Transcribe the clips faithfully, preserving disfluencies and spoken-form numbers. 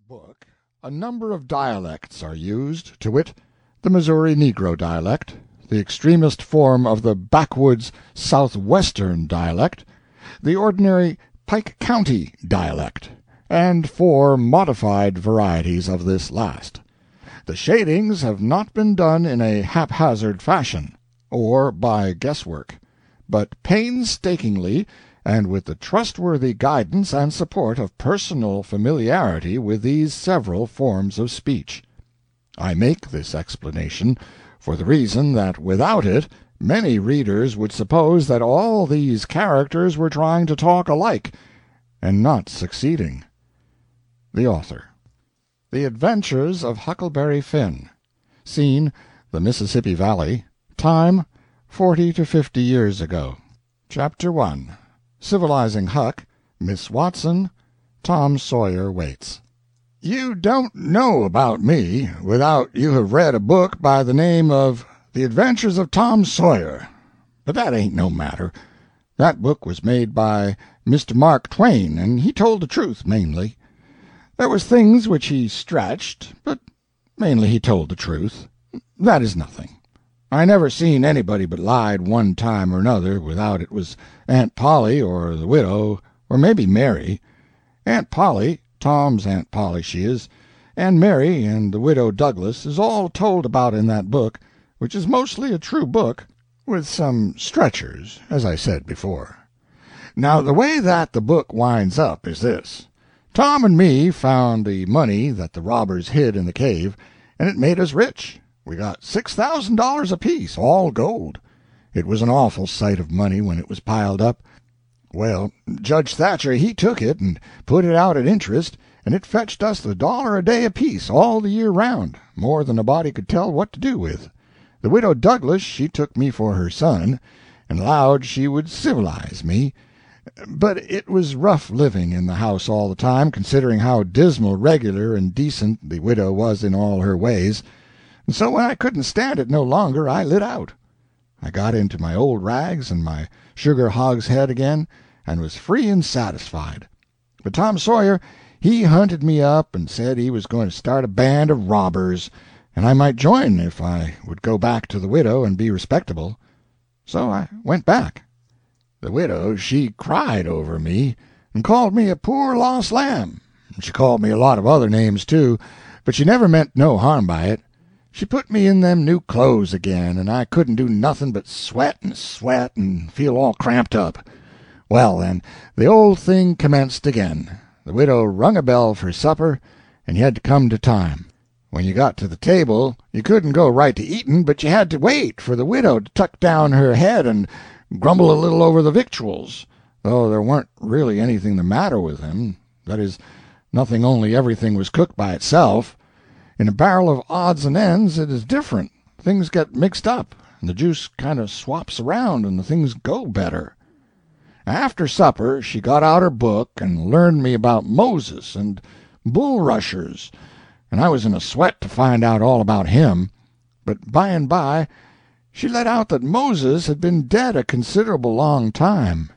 book, a number of dialects are used, to wit, the Missouri Negro dialect, the extremest form of the backwoods southwestern dialect, the ordinary Pike County dialect, and four modified varieties of this last. The shadings have not been done in a haphazard fashion, or by guesswork, but painstakingly and with the trustworthy guidance and support of personal familiarity with these several forms of speech. I make this explanation for the reason that without it many readers would suppose that all these characters were trying to talk alike, and not succeeding. The Author. The Adventures of Huckleberry Finn. Scene, the Mississippi Valley. Time, forty to fifty years ago. Chapter one. Civilizing Huck. Miss Watson. Tom Sawyer waits. You don't know about me without you have read a book by the name of The Adventures of Tom Sawyer. But that ain't no matter. That book was made by Mister Mark Twain, and he told the truth, mainly. There was things which he stretched, but mainly he told the truth. That is nothing. I never seen anybody but lied one time or another without it was Aunt Polly or the widow, or maybe Mary. Aunt Polly, Tom's Aunt Polly she is, and Mary and the widow Douglas is all told about in that book, which is mostly a true book, with some stretchers, as I said before. Now the way that the book winds up is this. Tom and me found the money that the robbers hid in the cave, and it made us rich. We got six thousand dollars apiece, all gold. It was an awful sight of money when it was piled up. Well, Judge Thatcher he took it and put it out at interest, and it fetched us a dollar a day apiece all the year round, more than a body could tell what to do with. The widow Douglas she took me for her son, and allowed she would civilize me. But it was rough living in the house all the time, considering how dismal regular and decent the widow was in all her ways, and so when I couldn't stand it no longer I lit out. I got into my old rags and my sugar hogshead again, and was free and satisfied. But Tom Sawyer he hunted me up and said he was going to start a band of robbers, and I might join if I would go back to the widow and be respectable. So I went back. The widow she cried over me, and called me a poor lost lamb. She called me a lot of other names, too, but she never meant no harm by it. She put me in them new clothes again, and I couldn't do nothing but sweat and sweat and feel all cramped up. Well, then, the old thing commenced again. The widow rung a bell for supper, and you had to come to time. When you got to the table, you couldn't go right to eatin', but you had to wait for the widow to tuck down her head and grumble a little over the victuals, though there warn't really anything the matter with them. That is, nothing, only everything was cooked by itself. In a barrel of odds and ends it is different. Things get mixed up, and the juice kind of swaps around, and the things go better. After supper she got out her book and learned me about Moses and bulrushers, and I was in a sweat to find out all about him. But by and by she let out that Moses had been dead a considerable long time.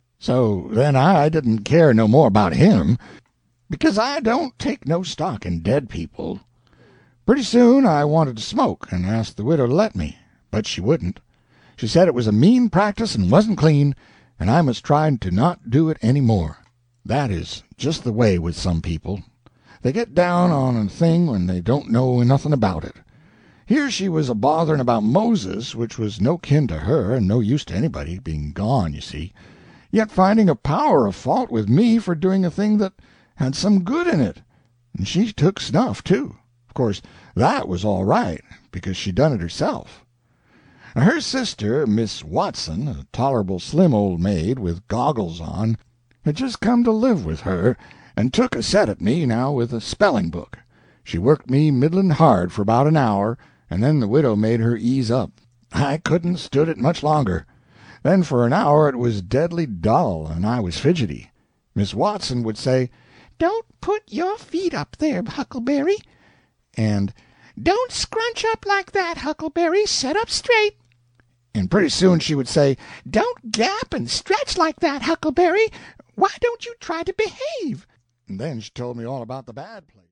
So then I didn't care no more about him, because I don't take no stock in dead people. Pretty soon I wanted to smoke, and asked the widow to let me, but she wouldn't. She said it was a mean practice and wasn't clean, and I must try to not do it any more. That is just the way with some people. They get down on a thing when they don't know nothing about it. Here she was a-bothering about Moses, which was no kin to her, and no use to anybody, being gone, you see, yet finding a power of fault with me for doing a thing that had some good in it. And she took snuff, too. Of course, that was all right, because she done it herself. Now, her sister, Miss Watson, a tolerable slim old maid with goggles on, had just come to live with her, and took a set at me now with a spelling book. She worked me middlin' hard for about an hour, and then the widow made her ease up. I couldn't stood it much longer. Then for an hour it was deadly dull, and I was fidgety. Miss Watson would say, "Don't put your feet up there, Huckleberry," and "Don't scrunch up like that, Huckleberry, set up straight." And pretty soon she would say, "Don't gap and stretch like that, Huckleberry. Why don't you try to behave?" And then she told me all about the bad place.